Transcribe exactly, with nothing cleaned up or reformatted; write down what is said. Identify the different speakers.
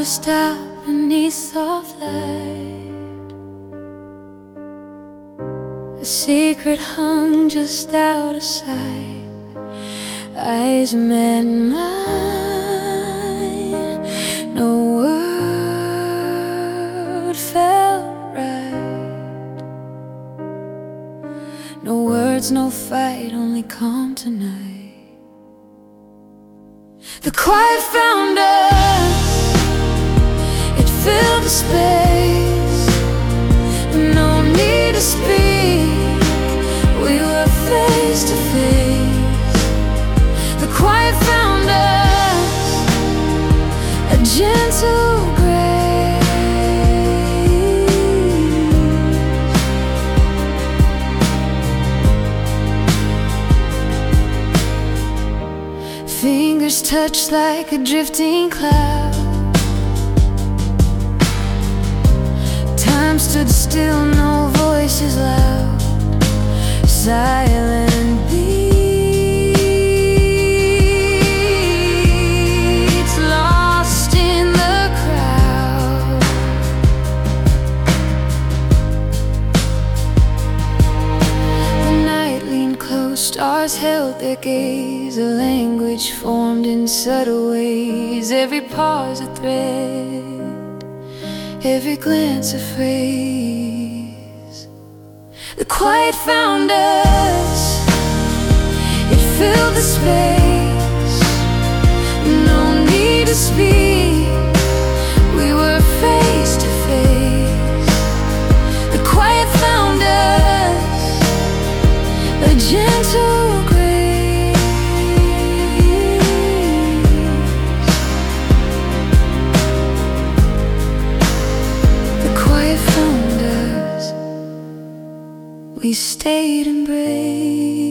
Speaker 1: Closed out beneath soft light, a secret hung just out of sight. Eyes met mine, no word felt right. No words, no fight, only calm tonight. The quiet found us, it filled the space. No need to speak, we were face to face. The quiet found us, a gentle grace. Fingers touched like a drifting cloud. Time stood still, no voices loud. Silent beats lost in the crowd. The night leaned close, stars held their gaze. A language formed in subtle ways. Every pause a thread, every glance a phrase. The quiet found us, it filled the space. No need to speak, we were face to face. The quiet found us, a gentle grace. The quiet found us, we stayed embraced.